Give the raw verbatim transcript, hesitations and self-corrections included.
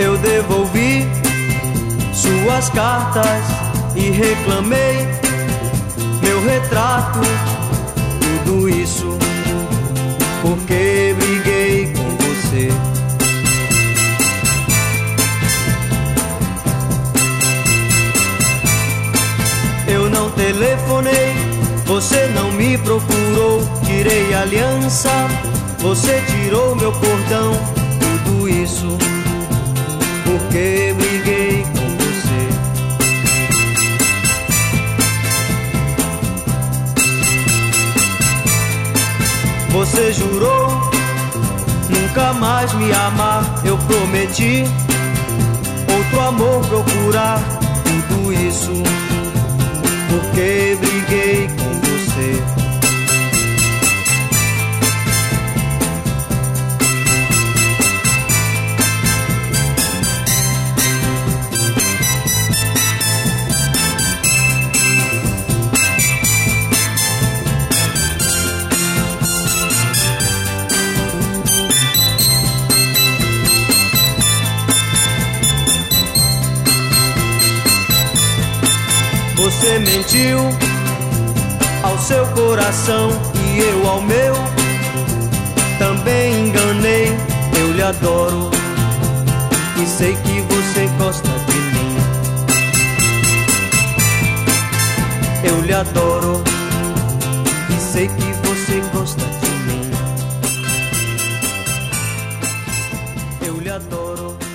Eu devolvi suas cartas e reclamei meu retrato. Tudo isso porque briguei com você. Eu não telefonei, você não me procurou. Tirei a aliança, você tirou meu cordão. Tudo isso porque briguei com você. Você jurou nunca mais me amar. Eu prometi outro amor procurar. Tudo isso porque briguei com você. Você mentiu ao seu coração e eu ao meu também enganei. Eu lhe adoro e sei que você gosta de mim. Eu lhe adoro e sei que você gosta de mim. Eu lhe adoro.